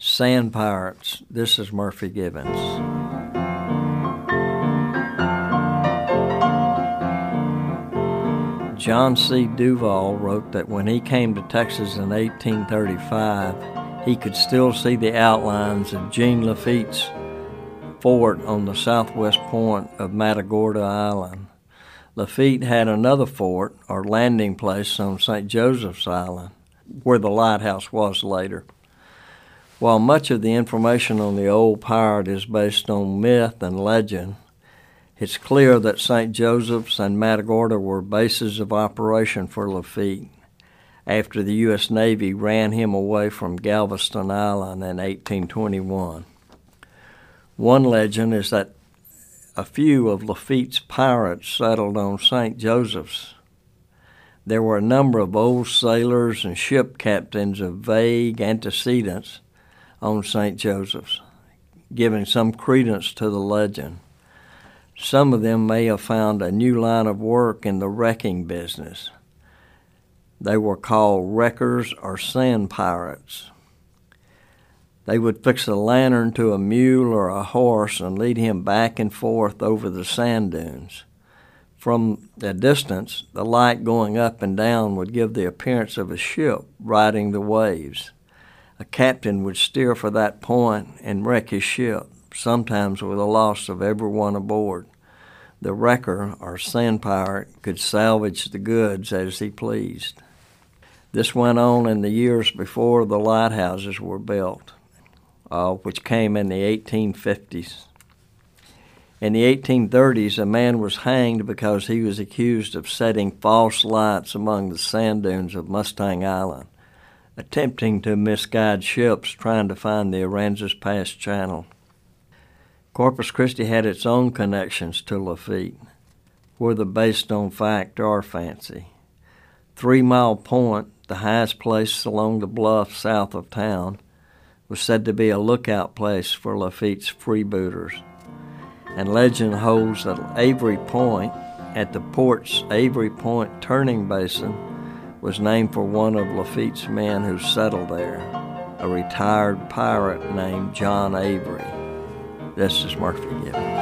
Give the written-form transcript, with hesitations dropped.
Sand Pirates. This is Murphy Gibbons. John C. Duval wrote that when he came to Texas in 1835, he could still see the outlines of Jean Lafitte's fort on the southwest point of Matagorda Island. Lafitte had another fort, or landing place, on St. Joseph's Island, where the lighthouse was later. While much of the information on the old pirate is based on myth and legend, it's clear that St. Joseph's and Matagorda were bases of operation for Lafitte after the U.S. Navy ran him away from Galveston Island in 1821. One legend is that a few of Lafitte's pirates settled on St. Joseph's. There were a number of old sailors and ship captains of vague antecedents on St. Joseph's, giving some credence to the legend. Some of them may have found a new line of work in the wrecking business. They were called wreckers or sand pirates. They would fix a lantern to a mule or a horse and lead him back and forth over the sand dunes. From a distance, the light going up and down would give the appearance of a ship riding the waves. A captain would steer for that point and wreck his ship, sometimes with the loss of everyone aboard. The wrecker, or sand pirate, could salvage the goods as he pleased. This went on in the years before the lighthouses were built, which came in the 1850s. In the 1830s, a man was hanged because he was accused of setting false lights among the sand dunes of Mustang Island, attempting to misguide ships trying to find the Aransas Pass Channel. Corpus Christi had its own connections to Lafitte, whether based on fact or fancy. 3 Mile Point, the highest place along the bluff south of town, was said to be a lookout place for Lafitte's freebooters. And legend holds that Avery Point, at the port's Avery Point turning basin, was named for one of Lafitte's men who settled there, a retired pirate named John Avery. This is Murphy Gibbons.